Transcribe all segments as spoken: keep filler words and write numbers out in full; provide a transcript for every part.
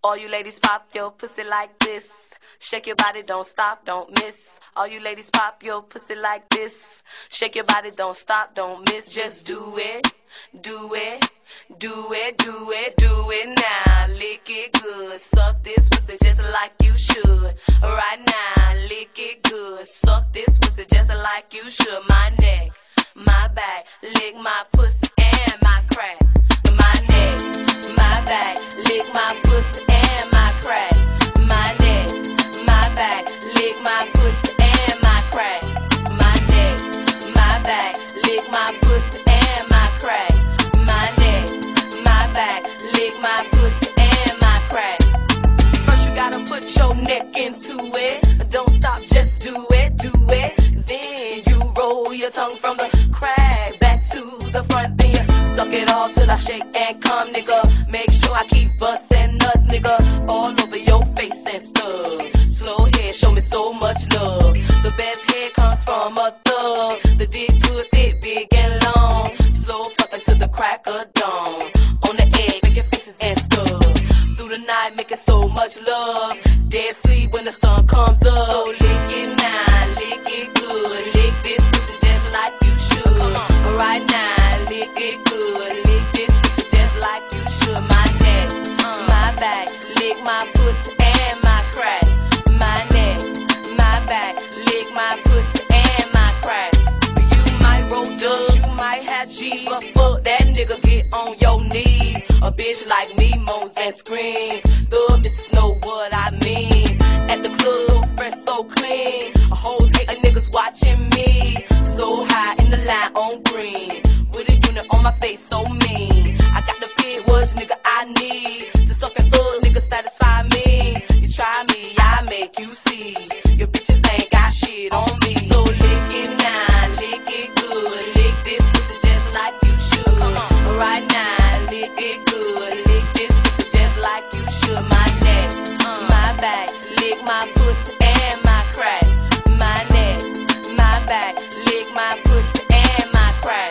All you ladies pop your pussy like this. Shake your body, don't stop, don't miss. All you ladies pop your pussy like this. Shake your body, don't stop, don't miss. Just do it, do it, do it, do it, do it now. Lick it good, suck this pussy just like you should. Right now, lick it good, suck this pussy just like you should. My neck, my back, lick my pussy and my crack. My neck, my back, lick my pussy and my crack. My neck, my back, lick my pussy and my crack. My neck, my back, lick my pussy and my crack. My neck, my back, lick my pussy and my crack. First you gotta put your neck into it. Don't stop, just do it, do it. Then you roll your tongue from the crack back to the front. Then you suck it all till I shake and come, nigga. Make sure I keep bustin' nuts, nigga, all over your face and stuff. Slow head, show me so much love. The best head comes from a thug. The dick good, thick, big and long. Slow fucking to the crack of dawn. On the egg, making faces and stuff. Through the night, making so much love. Dead sleep when the sun comes up. So lick it now, lick it good. Lick this pussy just like you should. Right now, lick it good. Lick this pussy just like you should. My neck, my back, lick my pussy and my crack. My neck, my back, lick my pussy and my crack. You might roll dubs, you might have G, but fuck that nigga, get on your knees. A bitch like me moans and screams. The bitches know what I mean. At the club, so fresh, so clean. A whole hate of niggas watching me. So high in the line on green. With a unit on my face, so mean. I got the fit, what nigga I need. To suck and fuck, nigga satisfy me. You try me, I make you see. Your bitches ain't got shit on me. So lick it now, lick it good. Lick this pussy just like you should. Right now, lick it good. Lick this pussy just like you should. My neck, my back, lick my pussy and my crack. My neck, my back, lick my pussy and my crack.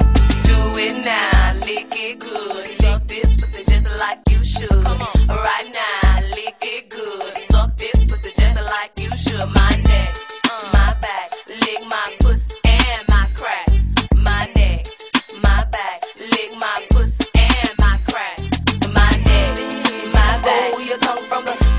Do it now, lick it good. Lick this pussy just like you should. Right now, lick it good. Suck this pussy just like you should. My neck, my back, lick my pussy and my crack. My neck, my back, lick my pussy and my crack. My neck, my back, roll your tongue from the